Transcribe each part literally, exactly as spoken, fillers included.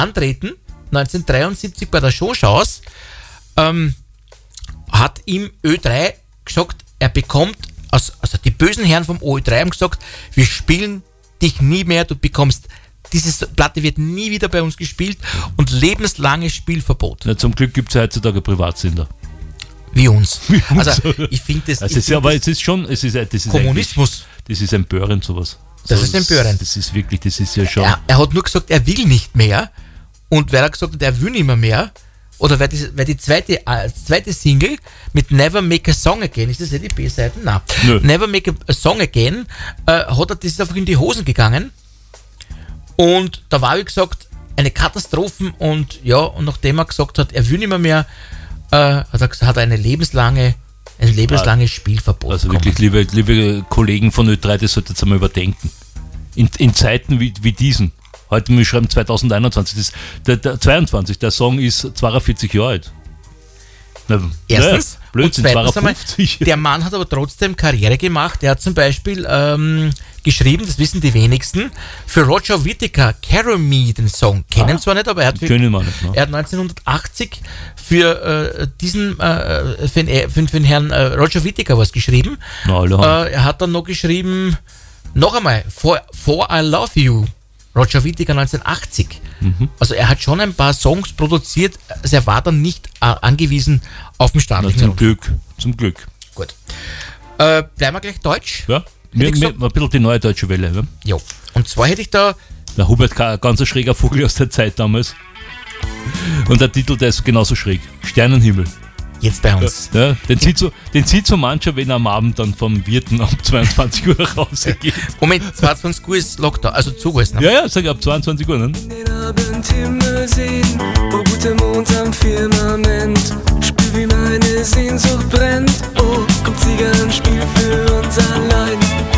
Antreten neunzehnhundertdreiundsiebzig bei der Showchance ähm, hat ihm Ö drei gesagt, er bekommt, also, also die bösen Herren vom Ö drei haben gesagt, wir spielen dich nie mehr, du bekommst, diese Platte wird nie wieder bei uns gespielt und lebenslanges Spielverbot. Ja, zum Glück gibt es ja heutzutage Privatsender. Wie uns. Also ich finde das... Also es ist, aber es ist schon... Es ist, das ist Kommunismus. Das ist empörend, sowas. Das so, ist empörend. Das, das ist wirklich, das ist ja schon... Er, er hat nur gesagt, er will nicht mehr und weil er gesagt hat, er will nicht mehr mehr oder weil die, weil die zweite, äh, zweite Single mit Never Make a Song Again, ist das ja die B-Seite? Nein. Nö. Never Make a Song Again, äh, hat er, das ist einfach in die Hosen gegangen und da war, wie gesagt, eine Katastrophe und ja, und nachdem er gesagt hat, er will nicht mehr mehr, äh, hat er gesagt, hat er eine lebenslange, ein lebenslanges ah, Spielverbot Also bekommen. Wirklich, liebe, liebe Kollegen von Ö drei, das solltet ihr mal überdenken. In, in Zeiten wie, wie diesen, heute wir schreiben zweitausendeinundzwanzig, das, der, der zweiundzwanzig, der Song ist zweiundvierzig Jahre alt. Na, Erstens, naja, Blödsinn, und zweitens einmal, zweiundfünfzig. Der Mann hat aber trotzdem Karriere gemacht. Er hat zum Beispiel ähm, geschrieben, das wissen die wenigsten, für Roger Whittaker, Carry Me, den Song. Kennen ah, zwar nicht, aber er hat, für, nicht, ne? er hat neunzehnhundertachtzig für äh, diesen, äh, für, den, für, für den Herrn äh, Roger Whittaker was geschrieben. Na, äh, er hat dann noch geschrieben, noch einmal, For, For I Love You, Roger Whittaker neunzehnhundertachtzig. Mhm. Also er hat schon ein paar Songs produziert, also er war dann nicht äh, angewiesen auf den staatlichen Na, zum Glück, zum Glück. Gut. Äh, bleiben wir gleich deutsch? Ja, mir, mir, ein bisschen die neue deutsche Welle. Ja. Jo. Und zwar hätte ich da... Der Hubert K., ein ganz schräger Vogel aus der Zeit damals. Und der Titel, der ist genauso schräg. Sternenhimmel. Jetzt bei uns. Ja, ja, den, zieht so, den zieht so mancher, wenn er am Abend dann vom Wirten um zweiundzwanzig Uhr nach Hause geht. Moment, zweiundzwanzig Uhr ist Lockdown, also Zug ist, ne? Ja, ja, sag ich, ab zweiundzwanzig Uhr, ne? Den Abendhimmel sehen, wo guter Mond am Firmament. Spür, wie meine Sehnsucht brennt. Oh, kommt Zigarrenspiel für uns allein.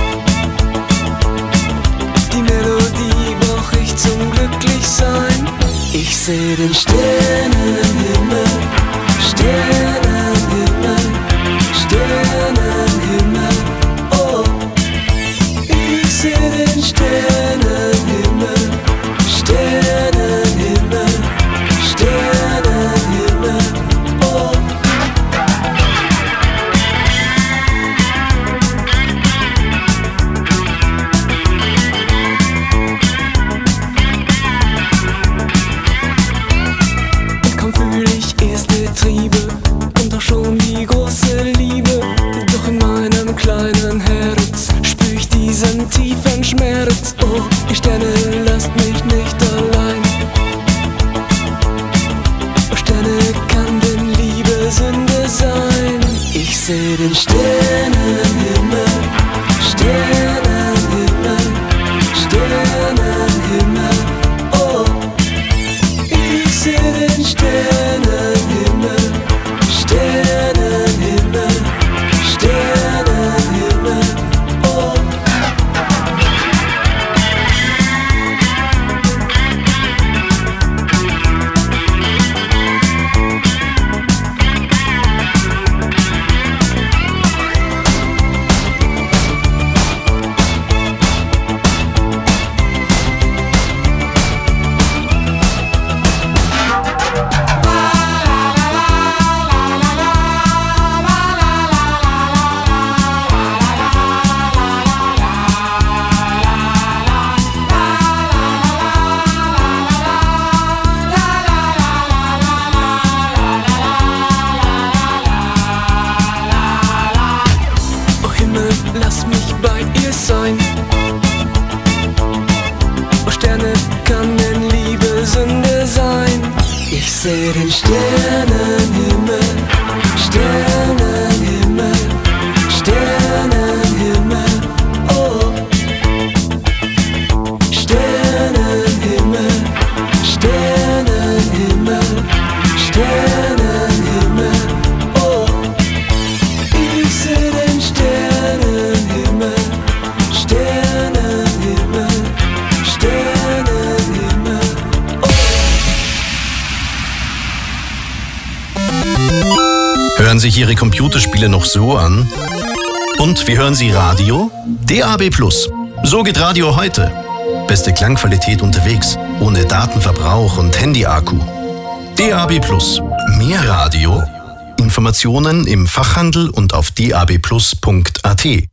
Die Melodie brauch ich zum Glücklichsein. Ich seh den Sternenhimmel, Sternenhimmel, Sternenhimmel, oh. Ich seh den Sternenhimmel, Sternenhimmel, Sternenhimmel, oh. Und kaum fühl ich erste Triebe und doch schon die große Liebe. Doch in meinem kleinen Herz spür ich diesen tiefen Schmerz. Oh, ihr Sterne, lasst mich nicht allein. Oh, Sterne, kann denn Liebe Sünde sein? Ich seh den Sternenhimmel, Sternenhimmel, Sternenhimmel, oh. Ich seh den Sternenhimmel, Sternenhimmel, Sternenhimmel, oh. Oh Himmel, lass mich bei ihr sein. Oh Sterne, kann denn Liebe Sünde sein? Ich seh den Sternenhimmel, Sternenhimmel, Sternenhimmel, oh. Sternenhimmel, Sternenhimmel, Sternenhimmel, oh. Ich seh den Sternenhimmel, Sternenhimmel, Sternenhimmel, oh. Hören sich Ihre Computerspiele noch so an? Und wie hören Sie Radio? D A B plus. So geht Radio heute. Beste Klangqualität unterwegs, ohne Datenverbrauch und Handy-Akku. D A B Plus. Mehr Radio. Informationen im Fachhandel und auf d a b plus punkt a t.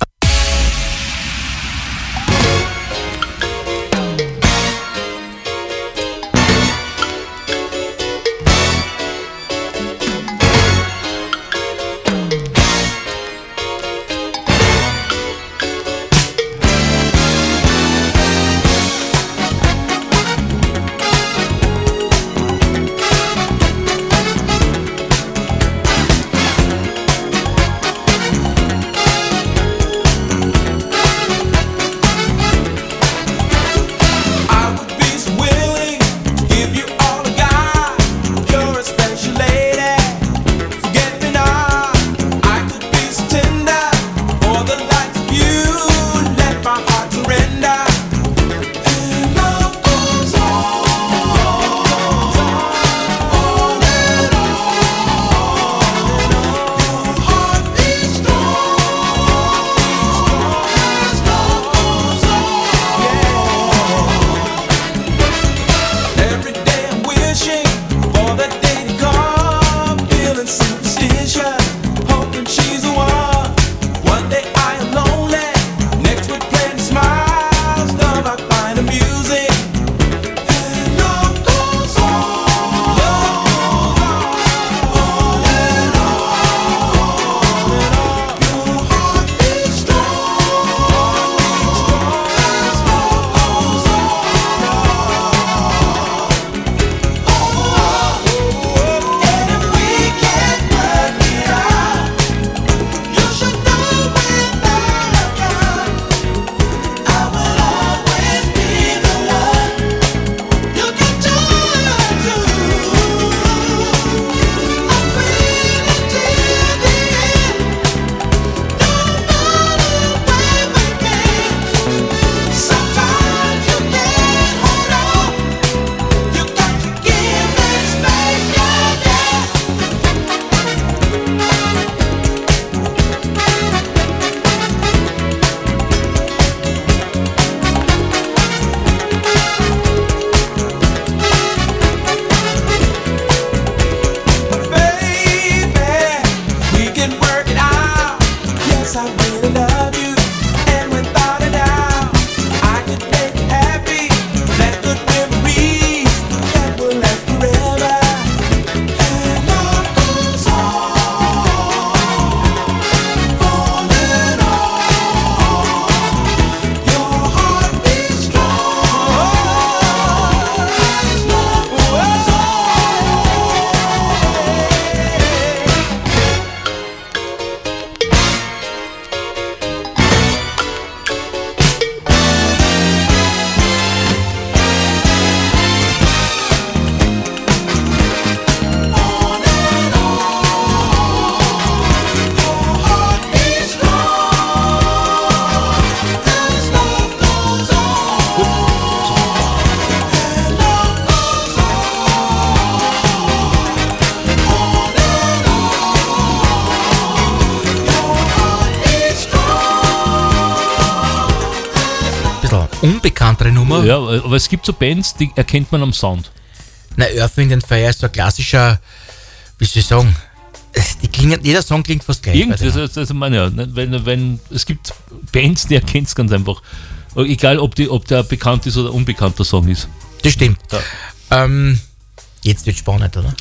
Unbekanntere Nummer. Ja, aber es gibt so Bands, die erkennt man am Sound. Na, Earth, Wind and Fire ist so ein klassischer, wie soll ich sagen, die klingen, jeder Song klingt fast gleich. Irgendwie, also, also meine, ja, wenn, wenn, es gibt Bands, die erkennt es ganz einfach. Egal, ob, die, ob der bekannt ist oder unbekannter Song ist. Das stimmt. Ja. Ähm, jetzt wird spannend, oder?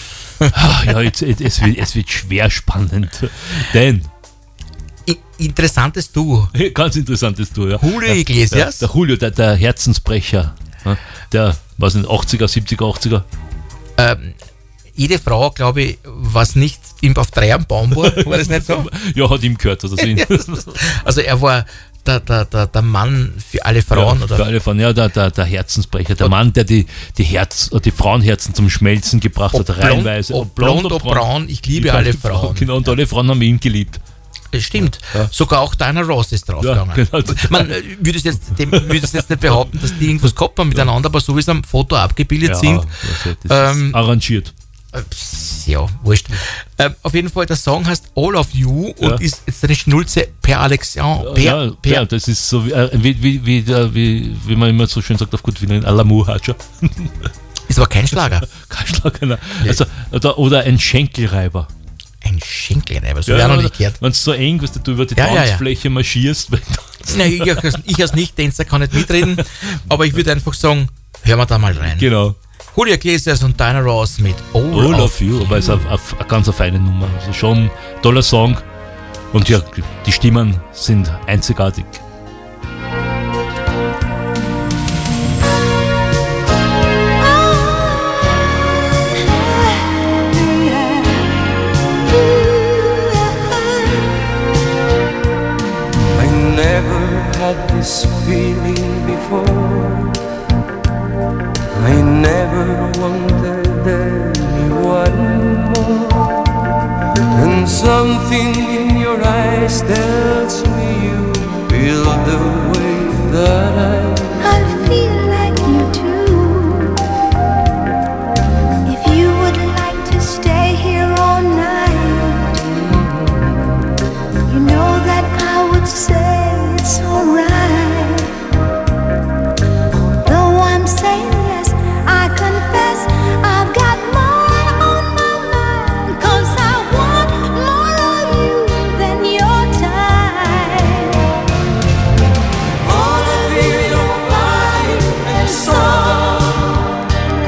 Ja, jetzt, es, wird, es wird schwer spannend. Denn interessantes Duo. Ganz interessantes Duo, ja. Julio Iglesias. Der, der Julio, der, der Herzensbrecher. Der, was sind achtziger, siebziger, achtziger? Ähm, jede Frau, glaube ich, was nicht auf drei am Baum war, war das nicht so? Ja, hat ihm gehört, oder so. Also er war der, der, der, der Mann für alle Frauen, ja, oder? Für alle Frauen, ja, der, der, der Herzensbrecher, der und Mann, der die, die, Herz, die Frauenherzen zum Schmelzen gebracht ob hat, reihenweise. Ob blond, ob braun, ich liebe alle Frauen. Genau, und alle Frauen haben ihn geliebt. Stimmt, ja. Sogar auch Diana Ross ist draufgegangen. Ja, genau. Man würde es jetzt, jetzt nicht behaupten, dass die irgendwas gehabt haben miteinander, aber so wie es am Foto abgebildet ja, sind. Das ist ähm, arrangiert. ja, wurscht. Ähm, auf jeden Fall, der Song heißt All of You und Ja. ist jetzt eine Schnulze per Alexandre. Per, ja, per, ja, das ist so wie, äh, wie, wie, wie, der, wie, wie man immer so schön sagt auf gut Wiener, ein Alamu Hatscher. Ist aber kein Schlager. Kein Schlager, nein. Also, oder, oder ein Schenkelreiber. Ein Schenkelreiber, so ja, noch nicht gehört. Wenn es so eng ist, dass du über die Ja, ja, ja. Tanzfläche marschierst. weil du- Nein, ich, als- ich als Nicht-Tänzer kann nicht mitreden, aber ich würde einfach sagen, hören wir da mal rein. Genau. Julio Iglesias und Diana Ross mit All, All of of You, aber es ist eine, eine, eine ganz feine Nummer. Also schon ein toller Song. Und ja, die Stimmen sind einzigartig. I never had this feeling before. I never wanted anyone more. And something in your eyes tells me you feel the way that I I feel like you too. If you would like to stay here all night, you know that I would say it's alright. Though I'm saying yes, I confess I've got more on my mind. 'Cause I want more of you than your time. all of you, your body and soul.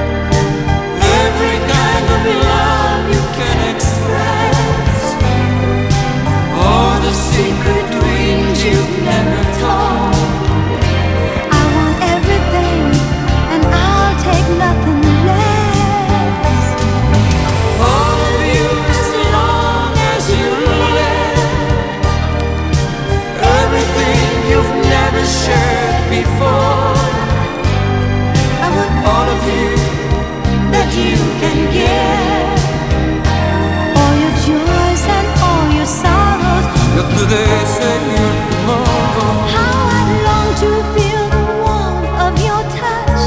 Every kind of love you can express. All the secret dreams you never told. I want everything, and I'll take nothing less. All of you as long as you live. Everything you've never shared before. I want All of you that you can give. all your joys and all your sorrows. Your todays and your tomorrow. How I long to feel the warmth of your touch.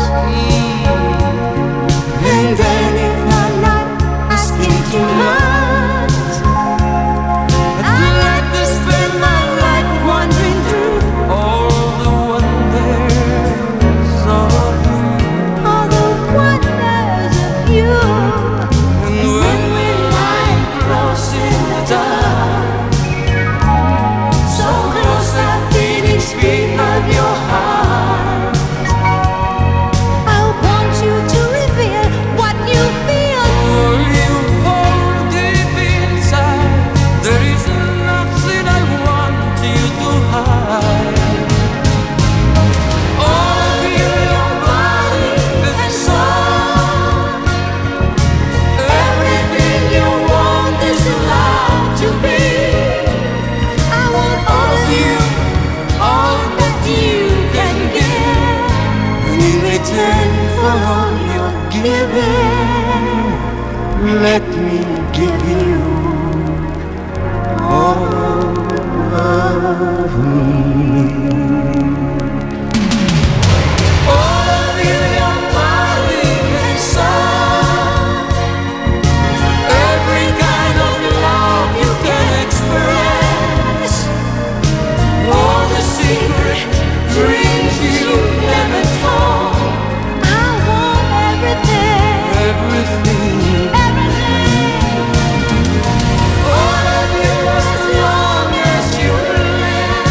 And then if I'm not asking too much, I'd like to spend my life wandering through All the wonders of you. all the wonders of you. And when we lie close in the dark, so close that beating speed of your heart. I want you to reveal what you feel. All you hold deep inside, there is nothing I want you to hide. All of you, your body and soul. Everything you want is allowed to be. I want All of you, all that you can give. And in return for all your giving, let me give you all of me.